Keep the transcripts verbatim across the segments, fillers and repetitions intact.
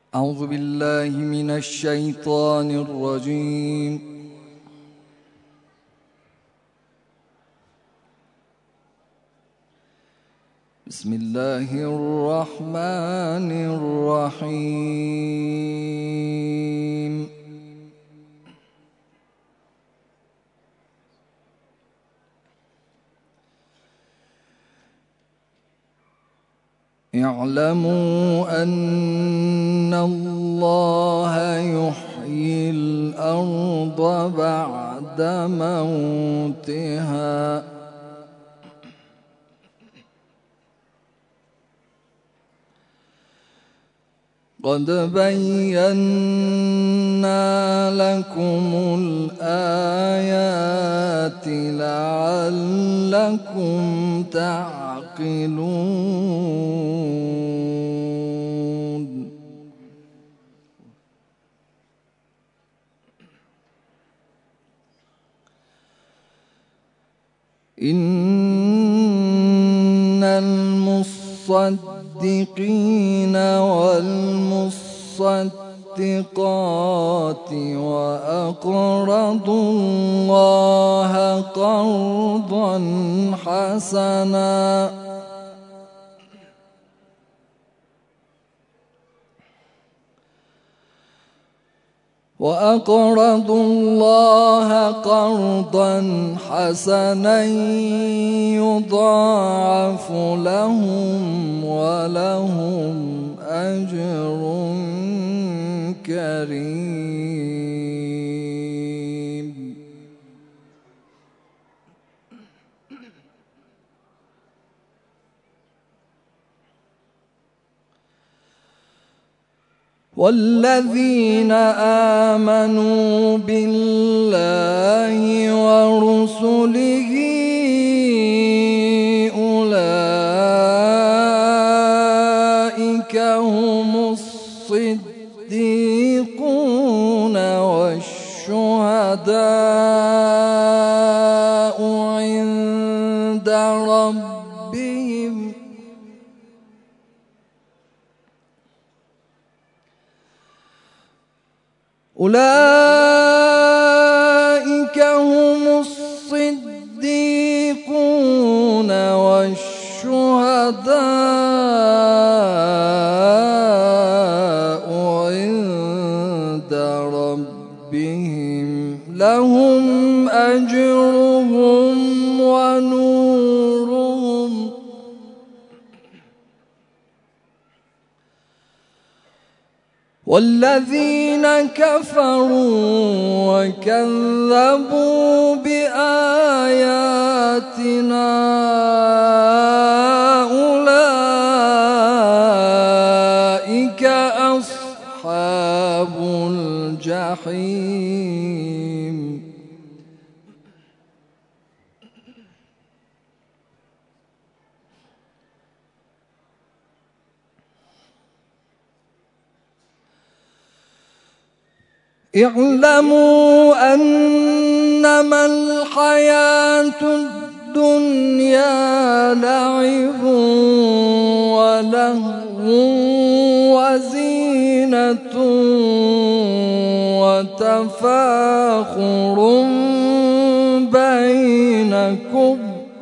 أعوذ بالله من الشيطان الرجيم. بسم الله الرحمن الرحيم. اعلموا أن الله يحيي الأرض بعد موتها قد بينا لكم الآيات لعلكم تعقلون. إن المصدقين والمصدقات وأقرضوا الله قرضا حسنا وأقرضوا الله قرضا حسنا يضاعف لهم ولهم أجر كريم. والذين آمنوا بالله ورسله أولئك هم الصديقون والشهداء عند ربهم أولئك هم الصديقون والشهداء عند ربهم لهم أجرهم ونورهم والذين كفروا وكذبوا بآياتنا أولئك أصحاب الجحيم. اعلموا أنما الحياة الدنيا لعب ولهو وزينة وتفاخر بينكم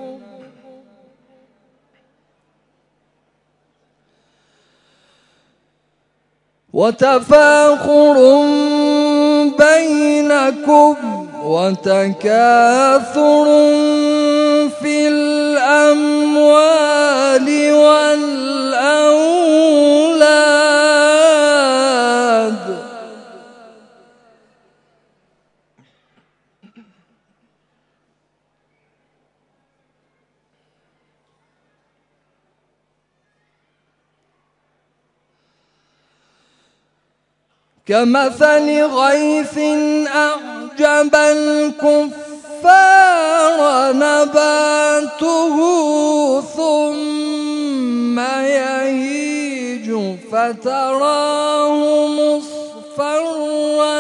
وتفاخر بينكم وتكاثر في الأموال والأولاد كمثل غيث أعجب الكفار نباته ثم يهيج فتراه مصفرا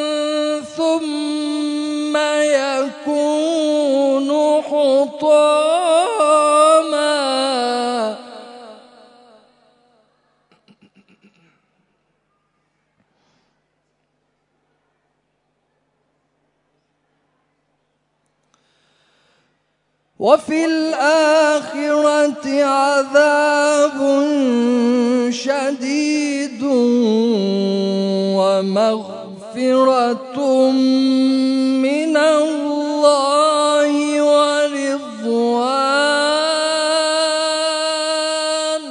ثم يكون حطاما وفي الآخرة عذاب شديد ومغفرة من الله ورضوان.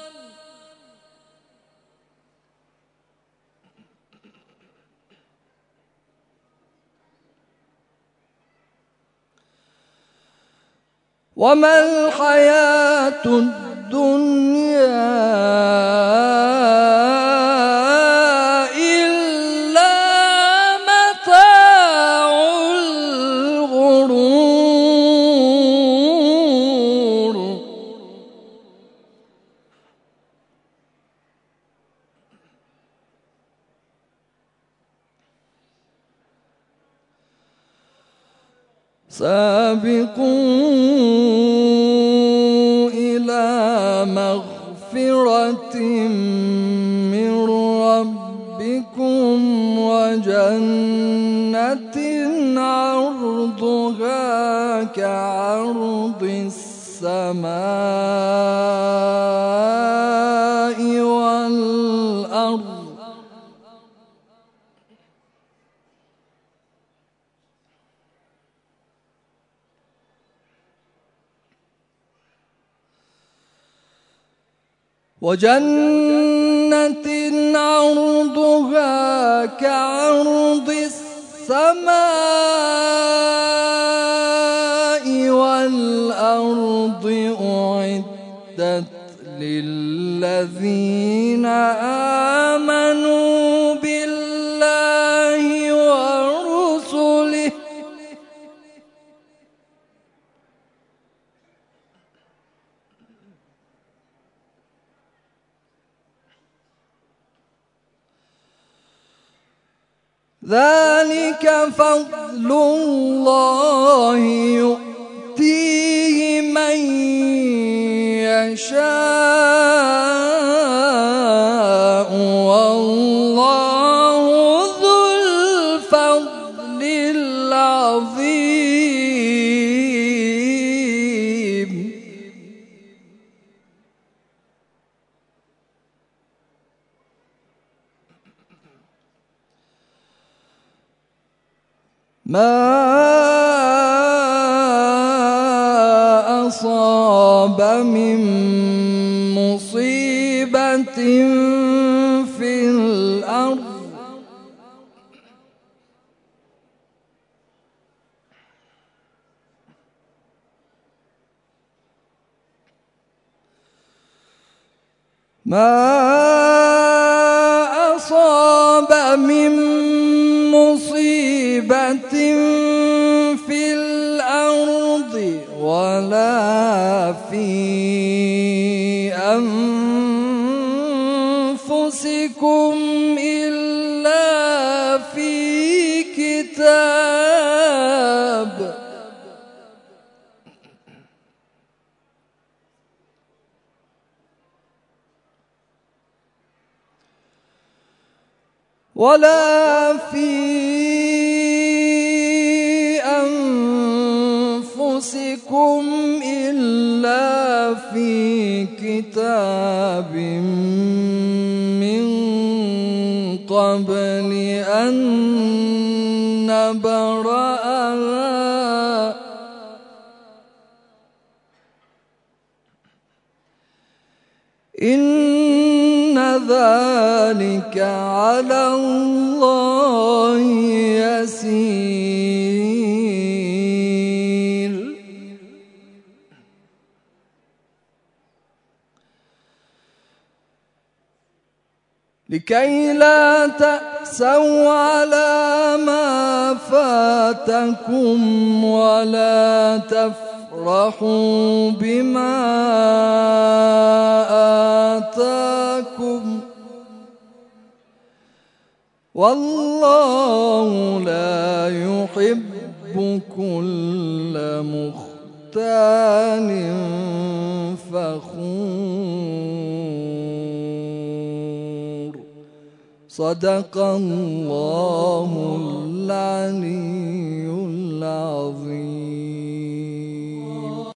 وما الحياة الدنيا إلا متاع الغرور. سابقوا إلى مغفرة من ربكم وجنة عرضها كعرض السماء والأرض وجنة عرضها كعرض السماء والأرض أعدت للذين آمنوا بالله ورسله ذلك فضل الله يؤتيه من يشاء والله ذو الفضل العظيم. ما أصاب من مصيبة في الأرض ما أصاب من مصيبة في الأرض ولا في أنفسكم إلا في كتاب ولا في أنفسكم إلا في كتاب من قبل أن نبرأها إن ذلك على الله يسير. لكي لا تأسوا على ما فاتكم ولا تفرحوا بما آتاكم والله لا يحب كل مختال فخور. صدق الله العلي العظيم.